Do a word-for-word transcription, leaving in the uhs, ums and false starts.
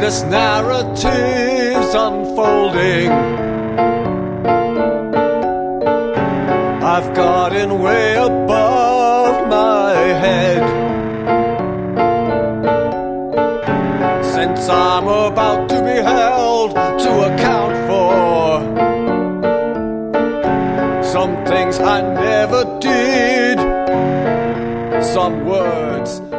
Endless narratives unfolding. I've gotten way above my head, since I'm about to be held to account for some things I never did, some words